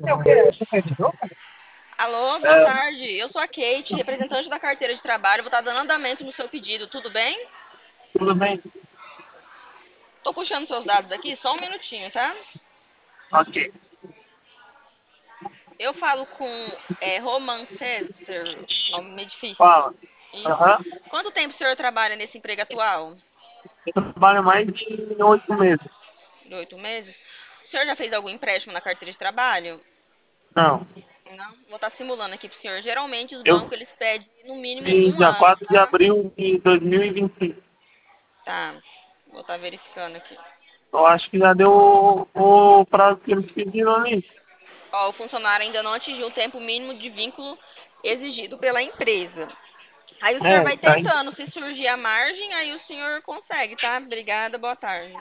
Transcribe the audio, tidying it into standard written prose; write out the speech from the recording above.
Alô, boa tarde. Eu sou a Kate, representante da carteira de trabalho. Vou estar dando andamento no seu pedido, tudo bem? Tudo bem? Tô puxando seus dados aqui, só um minutinho, tá? Ok. Eu falo com Roman Cesar, nome meio difícil. Fala. Isso. Aham. Quanto tempo o senhor trabalha nesse emprego atual? Eu trabalho mais de 8 meses. De 8 meses? O senhor já fez algum empréstimo na carteira de trabalho? Não. Não? Vou estar simulando aqui pro senhor. Geralmente os Eu bancos eles pedem no mínimo fiz um dia ano, 4 de tá? abril de 2025. Tá. Vou estar verificando aqui. Eu acho que já deu o prazo que eles pediram ali. Ó, o funcionário ainda não atingiu o tempo mínimo de vínculo exigido pela empresa. Aí o senhor É, vai tá aí. tentando, se surgir a margem, aí o senhor consegue, tá? Obrigada, boa tarde.